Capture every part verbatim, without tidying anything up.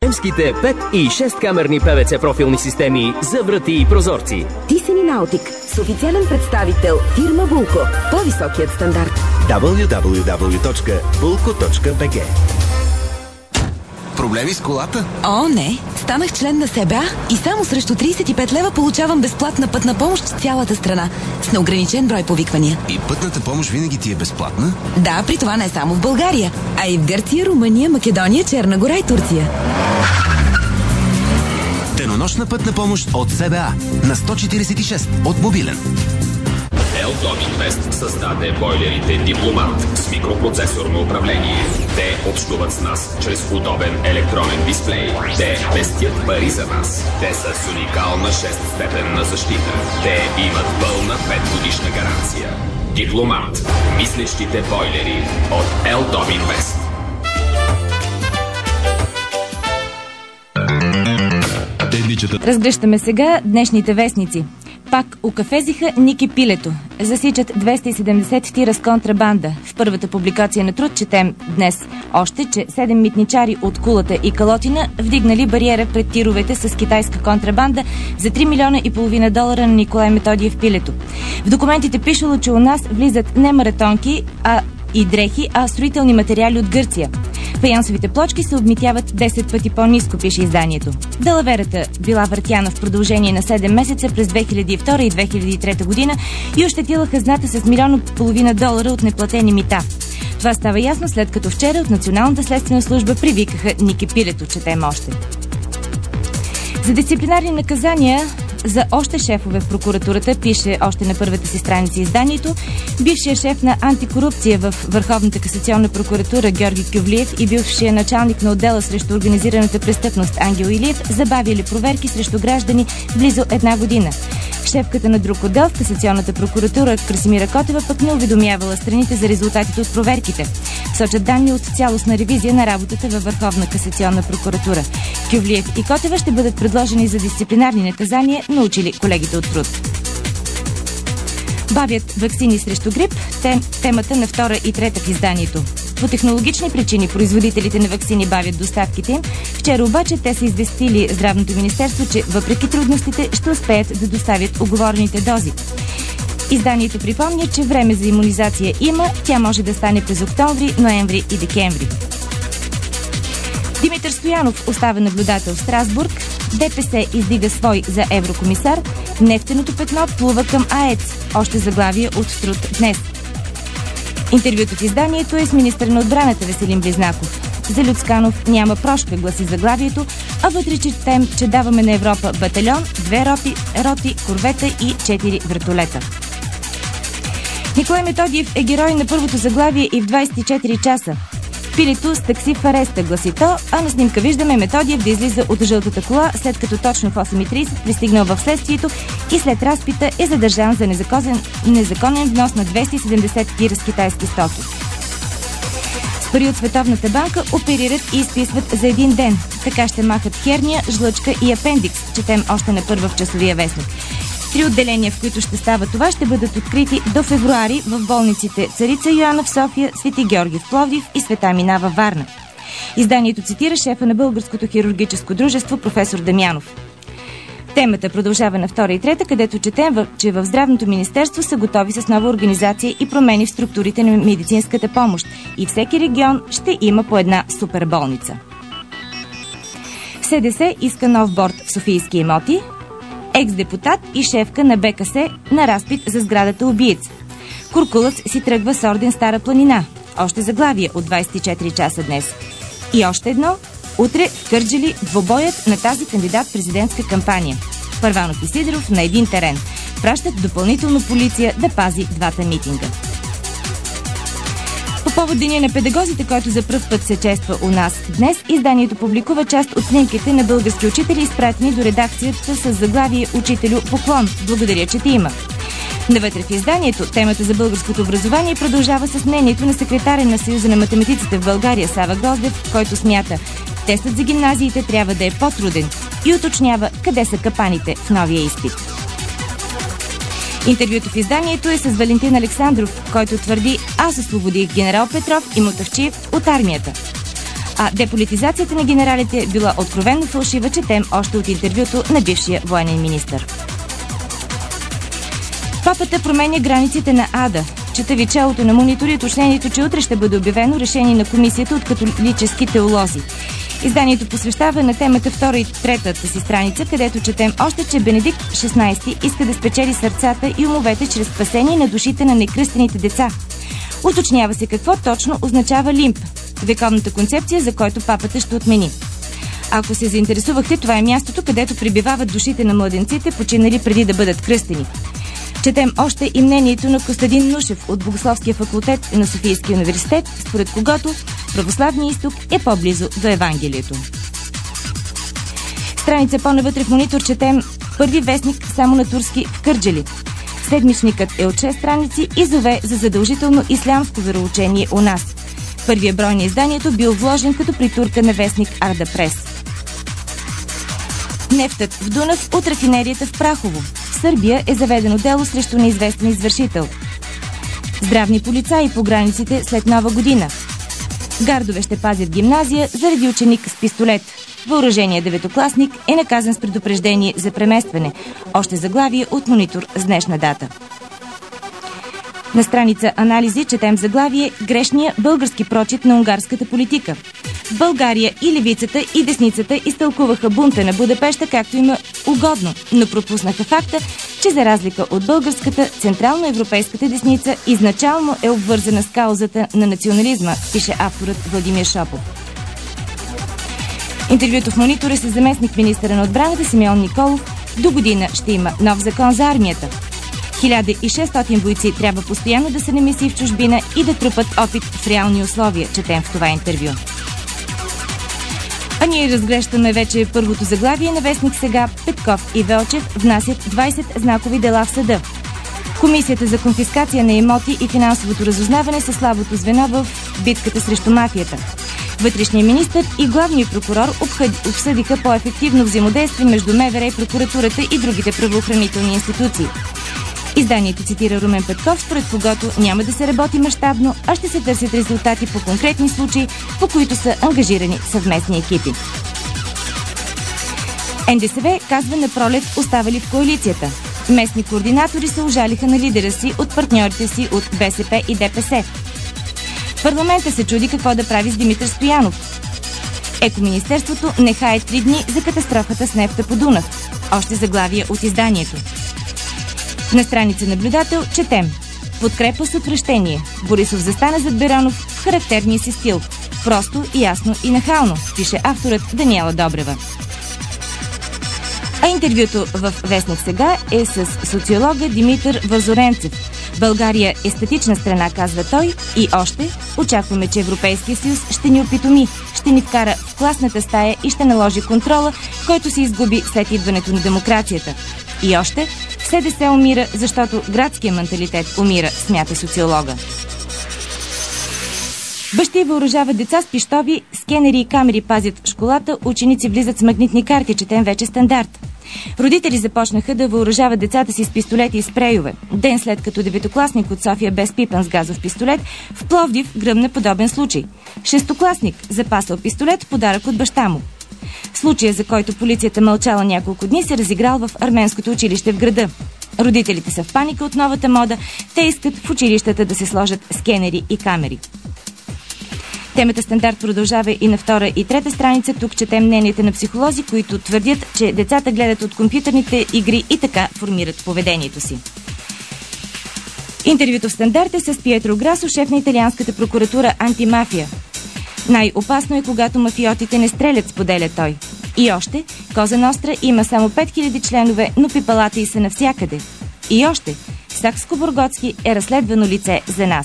немските пет и шест камерни пе ви си профилни системи за врати и прозорци. Тисен и Наутик с официален представител фирма Булко. По-високият стандарт. дабъл ю дабъл ю дабъл ю точка булко точка би джи. Проблеми с колата? О, не! Станах член на СБА и само срещу трийсет и пет лева получавам безплатна пътна помощ в цялата страна с неограничен брой повиквания. И пътната помощ винаги ти е безплатна? Да, при това не само в България, а и в Гърция, Румъния, Македония, Черна гора и Турция. Денонощна пътна помощ от СБА на сто четирийсет и шест от мобилен. Елтон Инвест създаде бойлерите Дипломат с микропроцесорно управление. Те общуват с нас чрез удобен електронен дисплей. Те пестят пари за нас. Те са с уникална шестстепенна защита. Те имат пълна петгодишна гаранция. Дипломат. Мислещите бойлери от Елтон Инвест. Разгръщаме сега днешните вестници. Пак окафезиха Ники Пилето. Засичат двеста и седемдесет тира с контрабанда. В първата публикация на Труд четем днес още, че седем митничари от Кулата и Калотина вдигнали бариера пред тировете с китайска контрабанда за три милиона и половина долара на Николай Методиев Пилето. В документите пишело, че у нас влизат не маратонки, а и дрехи, а строителни материали от Гърция. Фаянсовите плочки се обмитяват десет пъти по-ниско, пише изданието. Далаверата била въртяна в продължение на седем месеца през две хиляди и втора и две хиляди и трета година и ощетила хазната с милион и половина долара от неплатени мита. Това става ясно, след като вчера от Националната следствена служба привикаха Ники Пилето, четем още. За дисциплинарни наказания за още шефове в прокуратурата, пише още на първата си страница изданието, бившия шеф на антикорупция в Върховната касационна прокуратура Георги Кювлиев и бившия началник на отдела срещу организираната престъпност Ангел Илиев забавили проверки срещу граждани близо една година. Шефката на друг отдел в касационната прокуратура Красимира Котева пък не уведомявала страните за резултатите от проверките. Сочат данни от цялостна ревизия на работата във Върховна касационна прокуратура. Кювлиев и Котева ще бъдат предложени за дисциплинарни наказания, научили колегите от Труд. Бавят ваксини срещу грип, тем, темата на втора и трета в изданието. По технологични причини производителите на ваксини бавят доставките им. Вчера обаче те са известили Здравното министерство, че въпреки трудностите ще успеят да доставят уговорените дози. Изданието припомня, че време за имунизация има, тя може да стане през октомври, ноември и декември. Димитър Стоянов остава наблюдател в Страсбург, ДПС издига свой за еврокомисар, нефтеното петно плува към АЕЦ, още заглавие от Труд днес. Интервюто в изданието е с министър на отбраната Веселин Близнаков. За Люцканов няма прошка, гласи заглавието, а вътре четем, че даваме на Европа батальон, две роти, роти, корвета и четири вертолета. Николай Методиев е герой на първото заглавие и в двайсет и четири часа. Пилето с такси в ареста, гласи то, а на снимка виждаме Методиев да излиза от жълтата кола, след като точно в осем и трийсет пристигнал в следствието и след разпита е задържан за незаконен, незаконен внос на двеста и седемдесет тира с китайски стоки. С пари от Световната банка оперират и изписват за един ден. Така ще махат херния, жлъчка и апендикс, четем още на първа в часовия вестник. Три отделения, в които ще става това, ще бъдат открити до февруари в болниците Царица Йоана в София, Свети Георги в Пловдив и Света Мина във Варна. Изданието цитира шефа на Българското хирургическо дружество професор Дамянов. Темата продължава на втора и трета, където четем, че в Здравното министерство са готови с нова организация и промени в структурите на медицинската помощ и всеки регион ще има по една суперболница. СДС иска нов борд в софийски имоти. Екс-депутат и шефка на БКС на разпит за сградата убиец. Куркулът си тръгва с орден Стара планина. Още заглавие от двайсет и четири часа днес. И още едно. Утре в Кърджали двобоят на тази кандидат-президентска кампания. Първанов и Сидеров на един терен. Пращат допълнително полиция да пази двата митинга. По повод Деня на педагозите, който за пръв път се чества у нас днес, изданието публикува част от снимките на български учители, изпратени до редакцията с заглавие «Учителю, поклон! Благодаря, че ти има». Навътре в изданието темата за българското образование продължава с мнението на секретаря на Съюза на математиците в България Сава Гроздев, който смята, тестът за гимназиите трябва да е по-труден и уточнява къде са капаните в новия изпит. Интервюто в изданието е с Валентин Александров, който твърди: аз освободих генерал Петров и Мутафчиев от армията. А деполитизацията на генералите била откровенно фалшива, четем още от интервюто на бившия военен министър. Папата променя границите на ада. Чета ви челото на Монитор и уточнението, че утре ще бъде обявено решение на комисията от католически теолози. Изданието посвещава на темата втора и третата си страница, където четем още, че Бенедикт шестнайсети иска да спечели сърцата и умовете чрез спасение на душите на некръстените деца. Уточнява се какво точно означава лимб, вековната концепция, за който папата ще отмени. Ако се заинтересувахте, това е мястото, където пребивават душите на младенците, починали преди да бъдат кръстени. Четем още и мнението на Костадин Нушев от Богословския факултет на Софийския университет, според когото православният изток е по-близо до Евангелието. Страница по-навътре в Монитор четем първи вестник само на турски в Кърджали. Седмичникът е от шест страници и зове за задължително ислямско вероучение у нас. Първият брой на изданието бил вложен като притурка на вестник Арда Прес. Нефтът в Дунав от рафинерията в Прахово. В Сърбия е заведено дело срещу неизвестен извършител. Здравни полицаи по границите след Нова година. Гардове ще пазят гимназия заради ученик с пистолет. Въоръженият деветокласник е наказан с предупреждение за преместване. Още заглавие от Монитор с днешна дата. На страница анализи четем заглавие «Грешния български прочит на унгарската политика». В България и левицата, и десницата изтълкуваха бунта на Будапеща както има угодно, но пропуснаха факта, че за разлика от българската, централноевропейската десница изначално е обвързана с каузата на национализма, пише авторът Владимир Шопов. Интервюто в Монитора с заместник министъра на отбраната Симеон Николов. До година ще има нов закон за армията. хиляда и шестстотин бойци трябва постоянно да са на мисии в чужбина и да трупат опит в реални условия, четем в това интервю. А ние разглеждаме вече първото заглавие на вестник Сега. Петков и Велчев внасят двайсет знакови дела в съда. Комисията за конфискация на имоти и финансовото разузнаване са слабото звено в битката срещу мафията. Вътрешният министър и главният прокурор обсъдиха по-ефективно взаимодействие между МВР и прокуратурата и другите правоохранителни институции. Изданието цитира Румен Петков, според когото няма да се работи мащабно, а ще се търсят резултати по конкретни случаи, по които са ангажирани съвместни екипи. Ен Де Се Ве казва на пролет оставали в коалицията. Местни координатори се ожалиха на лидера си от партньорите си от Бе Се Пе и Де Пе Се. Парламента се чуди какво да прави с Димитър Стоянов. Екоминистерството не хае три дни за катастрофата с нефта по Дунав. Още заглавия от изданието. На страница наблюдател четем: подкрепа с отвращение. Борисов застана зад Беронов в характерния си стил. Просто, ясно и нахално, пише авторът Даниела Добрева. А интервюто в Вестник Сега е с социолога Димитър Вазоренцев. България е статична страна, казва той, и още очакваме, че Европейския съюз ще ни опитоми, ще ни вкара в класната стая и ще наложи контрола, който се изгуби след идването на демокрацията. И още Се Де Се умира, защото градския менталитет умира, смята социолога. Бащи въоръжават деца с пищови, скенери и камери пазят в школата, ученици влизат с магнитни карти, четем вече Стандарт. Родители започнаха да въоръжават децата си с пистолети и спрейове. Ден след като деветокласник от София бе спипан с газов пистолет, в Пловдив гръмна подобен случай. Шестокласник запасал пистолет, подарък от баща му. Случая, за който полицията мълчала няколко дни, се разиграл в арменското училище в града. Родителите са в паника от новата мода. Те искат в училищата да се сложат скенери и камери. Темата Стандарт продължава и на втора и трета страница. Тук четем мненията на психолози, които твърдят, че децата гледат от компютърните игри и така формират поведението си. Интервюто в Стандарт е с Пиетро Грасо, шеф на италианската прокуратура антимафия. Най-опасно е, когато мафиотите не стрелят, споделя той. И още, Коза Ностра има само пет хиляди членове, но пипалата й са навсякъде. И още, Сакскобургготски е разследвано лице за нас.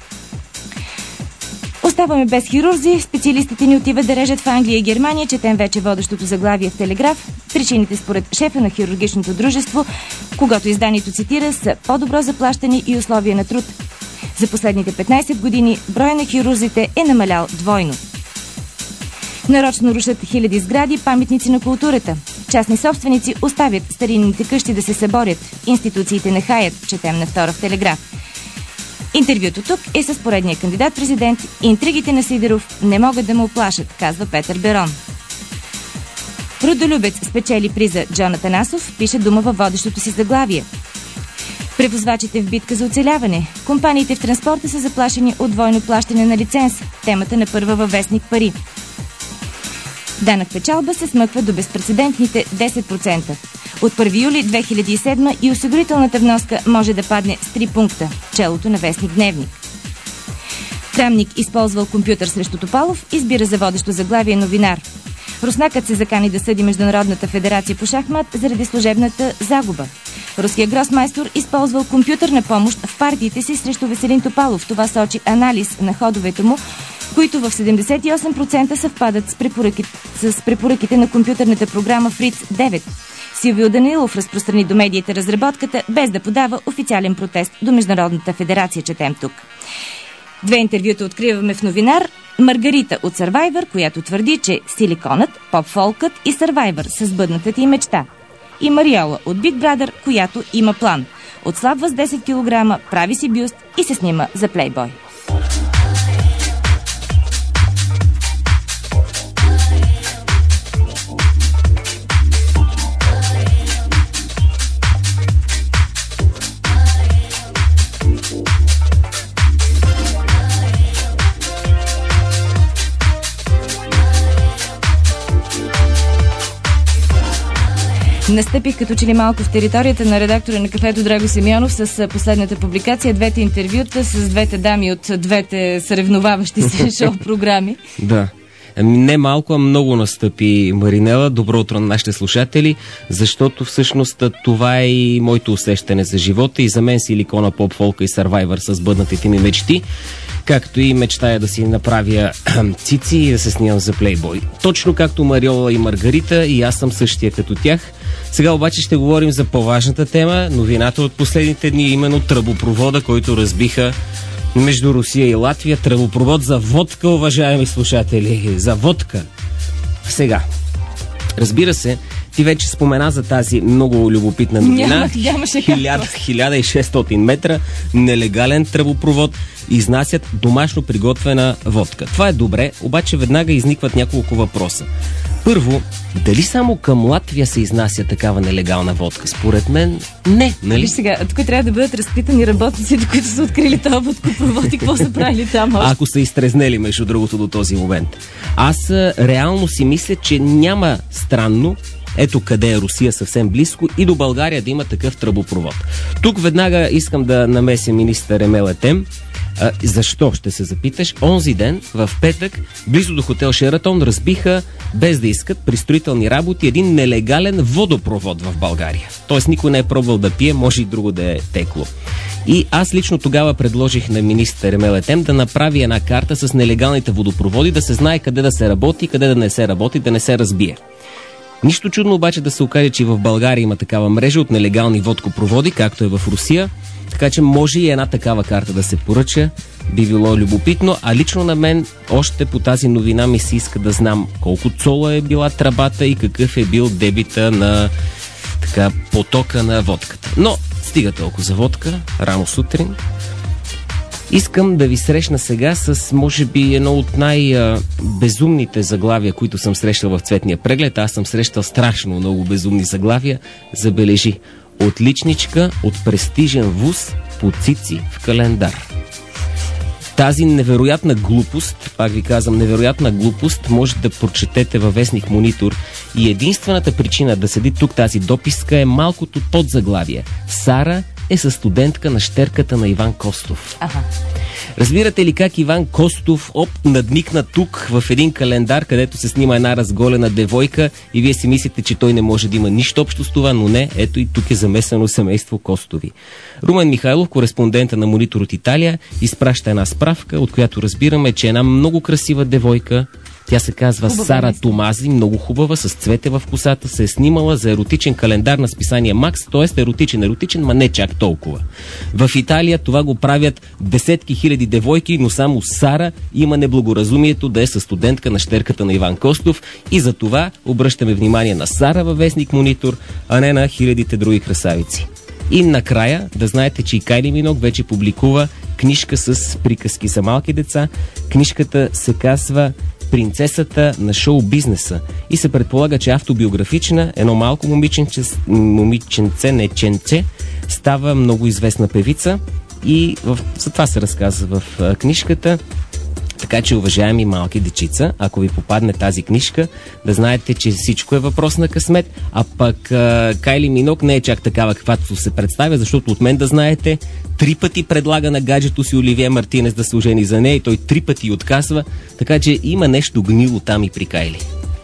Оставаме без хирурзи, специалистите ни отиват да режат в Англия и Германия, четем вече водещото заглавие в Телеграф. Причините според шефа на хирургичното дружество, когато изданието цитира, са по-добро заплащане и условия на труд. За последните петнайсет години броя на хирурзите е намалял двойно. Нарочно рушат хиляди сгради, паметници на културата. Частни собственици оставят старинните къщи да се съборят. Институциите не хаят, четем на втора в Телеграф. Интервюто тук е с поредния кандидат-президент. Интригите на Сидеров не могат да му оплашат, казва Петър Берон. Родолюбец спечели приза Джон Атанасов, пише дума във водещото си заглавие. Превозвачите в битка за оцеляване. Компаниите в транспорта са заплашени от двойно плащане на лиценз. Темата на първа във вестник Пари. Данък печалба се смъква до безпрецедентните десет процента. От първи юли две хиляди и седма и осигурителната вноска може да падне с три пункта. Челото на вестник Дневник. Крамник използвал компютър срещу Топалов, избира за водещо заглавие новинар. Руснакът се закани да съди Международната федерация по шахмат заради служебната загуба. Руският гросмайстор използвал компютърна помощ в партиите си срещу Веселин Топалов. Това сочи анализ на ходовете му, които в седемдесет и осем процента съвпадат с препоръките, с препоръките на компютърната програма Фриц девет. Силвио Данилов разпространи до медиите разработката, без да подава официален протест до Международната федерация, четем тук. Две интервюта откриваме в новинар. Маргарита от Survivor, която твърди, че силиконът, поп-фолкът и Survivor са сбъднатата й мечта. И Мариола от Big Brother, която има план. Отслабва с десет килограма, прави си бюст и се снима за Playboy. Настъпих като че ли малко в територията на редактора на кафето Драго Симеонов с последната публикация, двете интервюта с двете дами от двете съревноваващи се шоу-програми. Да. Не малко, а много настъпи, Маринела. Добро утро на нашите слушатели, защото всъщност това е и моето усещане за живота и за мен силикона, поп-фолка и Survivor с бъднатите ми мечти, както и мечтая да си направя цици и да се снимам за Playboy. Точно както Мариола и Маргарита, и аз съм същия като тях. Сега обаче ще говорим за по-важната тема, новината от последните дни, именно тръбопровода, който разбиха между Русия и Латвия. Тръбопровод за водка, уважаеми слушатели. За водка. Сега, разбира се, ти вече спомена за тази много любопитна новина. хиляда и шестстотин метра нелегален тръбопровод изнасят домашно приготвена водка. Това е добре, обаче веднага изникват няколко въпроса. Първо, дали само към Латвия се изнася такава нелегална водка? Според мен не, нали? Виж сега, тук трябва да бъдат разпитани работниците, които са открили този водкопровод и какво са правили там още. Ако са изтрезнели, между другото, до този момент. Аз реално си мисля, че няма странно, ето къде е Русия съвсем близко, и до България да има такъв тръбопровод. Тук веднага искам да намеся министър Емел Етем. А, защо, ще се запиташ? Онзи ден, в петък, близо до хотел Шератон, разбиха, без да искат, при строителни работи, един нелегален водопровод в България. Тоест никой не е пробвал да пие, може и друго да е текло. И аз лично тогава предложих на министър Емел Етем да направи една карта с нелегалните водопроводи, да се знае къде да се работи, къде да не се работи, да не се разбие. Нищо чудно обаче да се окаже, че и в България има такава мрежа от нелегални водопроводи, както е в Русия. Така че може и една такава карта да се поръча, би било любопитно, а лично на мен още по тази новина ми се иска да знам колко цола е била тръбата и какъв е бил дебита на така потока на водката. Но стига толкова за водка, рано сутрин. Искам да ви срещна сега с, може би, едно от най-безумните заглавия, които съм срещал в цветния преглед. Аз съм срещал страшно много безумни заглавия. Забележи. Отличничка от престижен вуз по цици в календар. Тази невероятна глупост, пак ви казвам, невероятна глупост, може да прочетете във вестник Монитор, и единствената причина да седи тук тази дописка е малкото подзаглавие. Сара е със студентка на щерката на Иван Костов. Аха. Разбирате ли как Иван Костов оп надникна тук в един календар, където се снима една разголена девойка, и вие си мислите, че той не може да има нищо общо с това, но не, ето и тук е замесено семейство Костови. Румен Михайлов, кореспондента на Монитор от Италия, изпраща една справка, от която разбираме, че една много красива девойка, тя се казва хубава, Сара Томази, много хубава, с цвете в косата, се е снимала за еротичен календар на списание Макс, т.е. еротичен, еротичен, ма не чак толкова. В Италия това го правят десетки хиляди девойки, но само Сара има неблагоразумието да е със студентка на щерката на Иван Костов, и за това обръщаме внимание на Сара във вестник Монитор, а не на хилядите други красавици. И накрая да знаете, че и Кайли Минок вече публикува книга книжка с приказки за малки деца. Книжката се казва "Принцесата на шоу-бизнеса" и се предполага, че автобиографична. Едно малко момиченце, момиченце, не ченце, става много известна певица и в, за това се разказва в а, книжката. Така че, уважаеми малки дечица, ако ви попадне тази книжка, да знаете, че всичко е въпрос на късмет, а пък а, Кайли Минок не е чак такава, каквато се представя, защото от мен да знаете, три пъти предлага на гаджето си Оливие Мартинес да се ожени за нея и той три пъти отказва, така че има нещо гнило там и при Кайли.